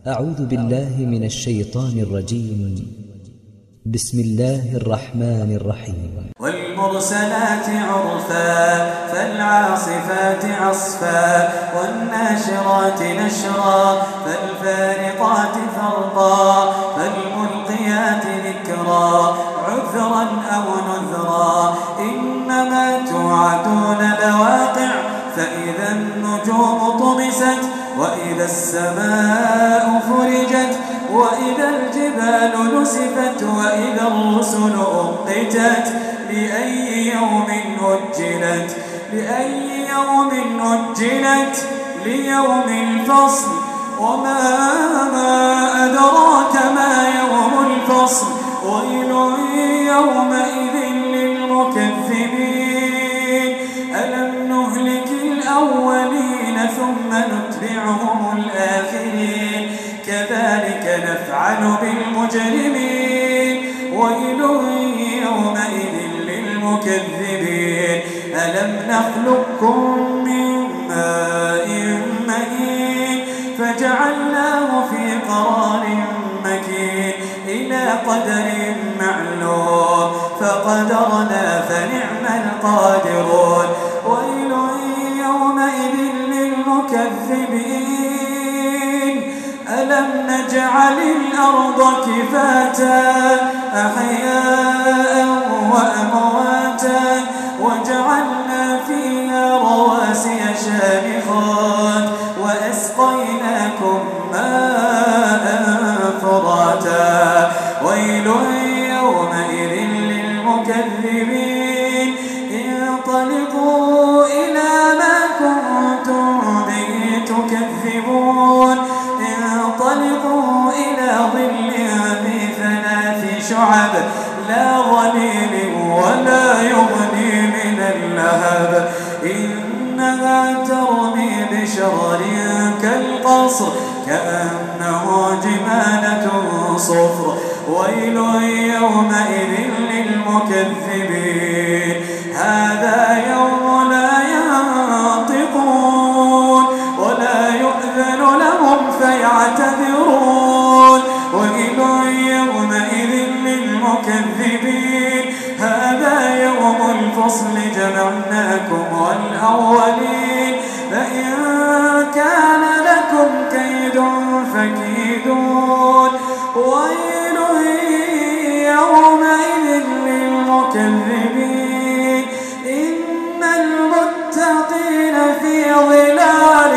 أعوذ بالله من الشيطان الرجيم. بسم الله الرحمن الرحيم. والمرسلات عرفا فالعاصفات عصفا والناشرات نشرا فالفارقات فرقا فالملقيات ذكرا عذرا أو نذرا إنما توعدون لواقع فإذا النجوم طمست وإذا السماء فرجت وإذا الجبال نسفت وإذا الرسل أقتت لأي يوم أجلت ليوم الفصل وما أدراك ما يوم الفصل ويل يومئذ للمكذبين ألم نهلك الأولين ثم نتبعهم الآخرين كذلك نفعل بالمجرمين ويل يومئذ للمكذبين ألم نخلقكم من ماء مهين فجعلناه في قرار مكين إلى قدر معلوم فقدرنا فنعم القادرون ويل يومئذ للمكذبين ألم نجعل الأرض كفاتا أحياء وأمواتا وجعلنا فيها رواسي شامخات وأسقيناكم ماء فراتا ويل يومئذ للمكذبين انطلقوا إلى ما كنتم به تكذبون انطلقوا إلى ظل ذي 3 شعب لا ظليل ولا يغني من اللهب إنها ترمي بشرر كالقصر كأنه جمالة صفر ويل يومئذ للمكذبين هذا يوم لا ينطقون ولا يؤذن لهم فيعتذرون ويل يومئذ للمكذبين هذا يوم الفصل جمعناكم والأولين فإن كان لكم كيد فكيدون ويل يومئذ للمكذبين إن المتقين في ظلال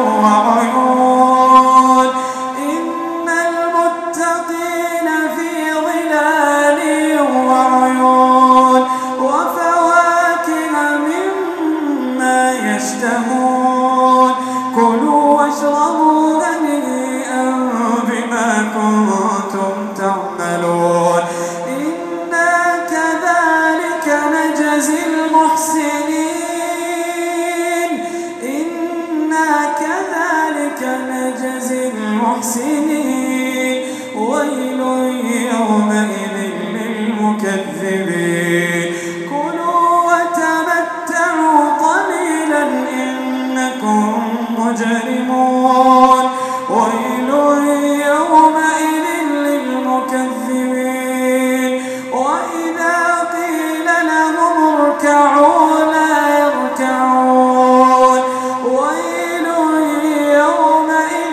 وعيون إن المتقين في ظلال وعيون وفواكه مما يشتهون كلوا واشربوا هنيئا بما كنتم تعملون إنا كذلك نجزي المحسنين ويل يومئذ للمكذبين كلوا وتمتعوا قليلا إنكم مجرمون ويل يومئذ للمكذبين وإذا قيل لهم اركعوا لا يركعون ويل يومئذ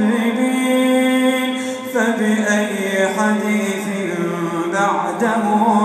للمكذبين فبأي حديث بعده